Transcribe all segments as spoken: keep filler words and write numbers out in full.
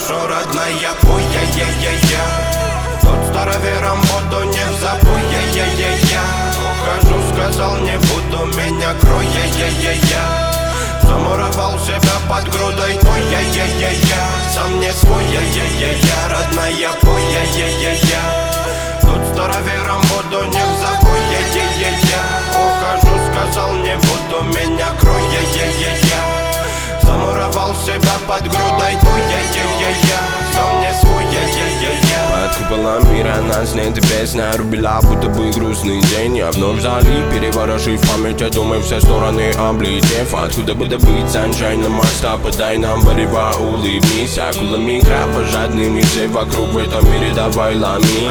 Прошу, родная, пой, я-я-я-я. Тот старовером буду, не забудь, я-я-я-я. Ухожу, сказал, не буду, меня крой, я-я-я-я. Замуровал себя под грудой твой, я-я-я-я. Сам не свой, я-я-я-я. Родная, пой, я-я-я-я. Тут старовером буду, не забудь, я-я-я-я. Ухожу, сказал, не буду, меня крой, я-я-я-я. Замуровал себя под грудой твой, я-я-я-я. Сам не свой, я-я-я-я. Под куполом мира нас нет, песня рубила, будто бы грустный день. Я вновь вдали, переворошив память, я думаю, все стороны облетев. Откуда бы добыть sunshine моста, подай нам варева, улыбнись. Акулами кровожадными, все вокруг в этом мире давай ломи.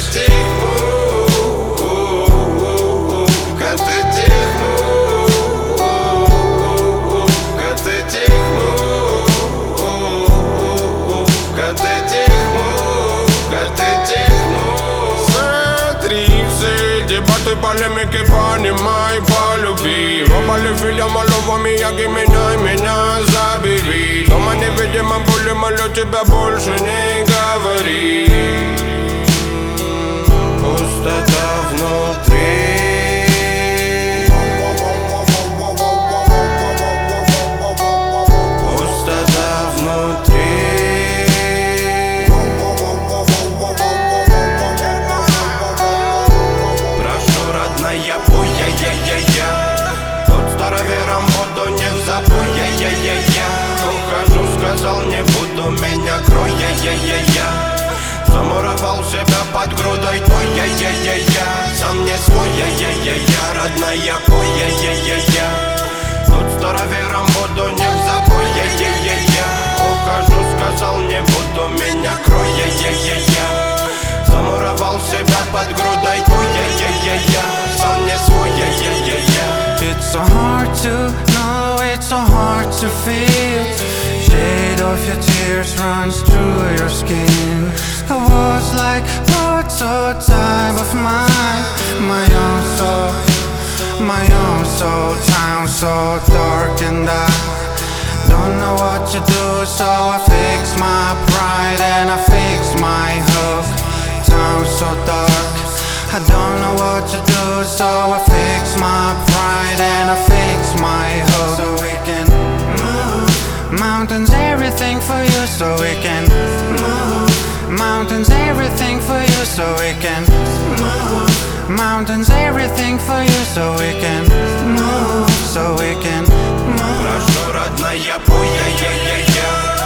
Дебаты, полемики, понимай, полюби. Оба фильм, малого Мияги, меня, меня забери. Дома невидимо боли, молю тебя, больше не говори. Пустота внутри. Пустота внутри. Я пой, я-я-я-я. Тот старовером буду, не забудь, я-я-я-я. Ухожу, сказал, не буду, меня крой, я-я-я-я. Замуровал себя под грудой твой, я-я-я-я. Сам не свой, я-я-я-я. Родная, пой, я-я-я-я. Тут старовером буду, не забудь, я-я-я-я. Ухожу, сказал, не буду, меня крой, я-я-я-я. Замуровал себя под грудой твой, я-я-я-я. Сам не свой, я-я-я-я. It's so hard to know, it's so hard to feel. Shade of your tears runs through your skin. I was like lots of time of mine. My own soul, my own soul. Town so dark and I don't know what to do. So I fix my pride and I fix my hook. Town so dark, I don't know what to do. So I fix my pride and I fix my hook. So we can move mountains, everything for you. So we can move mountains, everything for you. So we can move mountains, everything for you. So we can move, so we can move. Прошу, родная, пой, я-я-я-я.